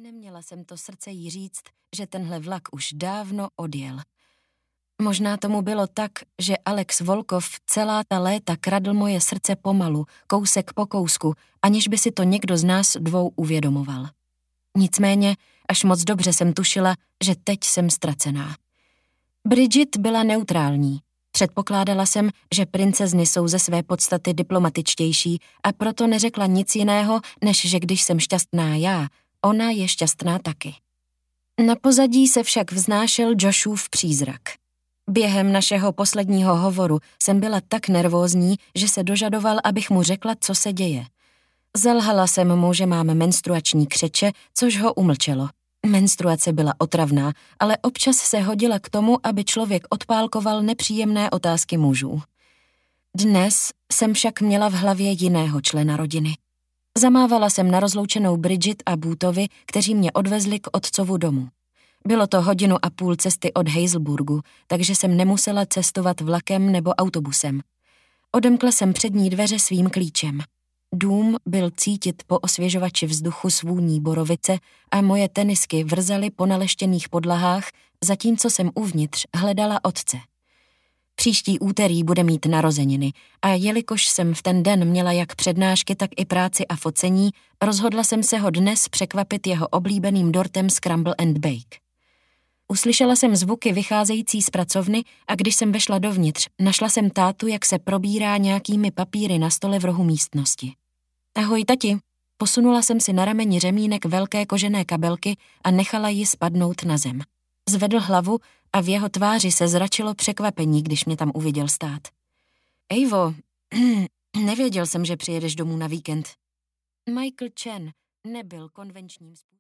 Neměla jsem to srdce jí říct, že tenhle vlak už dávno odjel. Možná tomu bylo tak, že Alex Volkov celá ta léta kradl moje srdce pomalu, kousek po kousku, aniž by si to někdo z nás dvou uvědomoval. Nicméně, až moc dobře jsem tušila, že teď jsem ztracená. Bridget byla neutrální. Předpokládala jsem, že princezny jsou ze své podstaty diplomatičtější a proto neřekla nic jiného, než že když jsem šťastná já, ona je šťastná taky. Na pozadí se však vznášel Joshův přízrak. Během našeho posledního hovoru jsem byla tak nervózní, že se dožadoval, abych mu řekla, co se děje. Zalhala jsem mu, že mám menstruační křeče, což ho umlčelo. Menstruace byla otravná, ale občas se hodila k tomu, aby člověk odpálkoval nepříjemné otázky mužů. Dnes jsem však měla v hlavě jiného člena rodiny. Zamávala jsem na rozloučenou Bridget a Bootovi, kteří mě odvezli k otcovu domu. Bylo to 1,5 hodiny cesty od Hazelburgu, takže jsem nemusela cestovat vlakem nebo autobusem. Odemkla jsem přední dveře svým klíčem. Dům byl cítit po osvěžovači vzduchu s vůní borovice a moje tenisky vrzaly po naleštěných podlahách, zatímco jsem uvnitř hledala otce. Příští úterý bude mít narozeniny a jelikož jsem v ten den měla jak přednášky, tak i práci a focení, rozhodla jsem se ho dnes překvapit jeho oblíbeným dortem Scramble and Bake. Uslyšela jsem zvuky vycházející z pracovny a když jsem vešla dovnitř, našla jsem tátu, jak se probírá nějakými papíry na stole v rohu místnosti. Ahoj, tati. Posunula jsem si na rameni řemínek velké kožené kabelky a nechala ji spadnout na zem. Zvedl hlavu a v jeho tváři se zračilo překvapení, když mě tam uviděl stát. Ejvo, nevěděl jsem, že přijedeš domů na víkend. Michael Chen nebyl konvenčním způsobem.